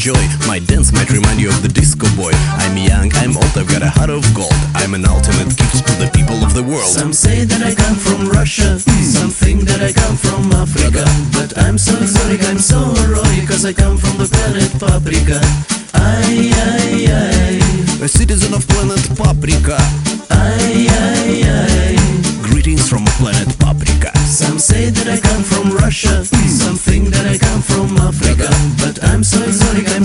Joy, my dance might remind you of the disco boy. I'm young, I'm old, I've got a heart of gold. I'm an ultimate gift to the people of the world. Some say that I come from Russia, some think that I come from Africa. But I'm so exotic, I'm so heroic, cause I come from the planet Paprika. Ay, ay, ay, A citizen of planet Paprika. ay, ay, ay. Greetings from planet Paprika. Some say that I come from Russia, some think that I come from Africa. But I'm so exotic, I'm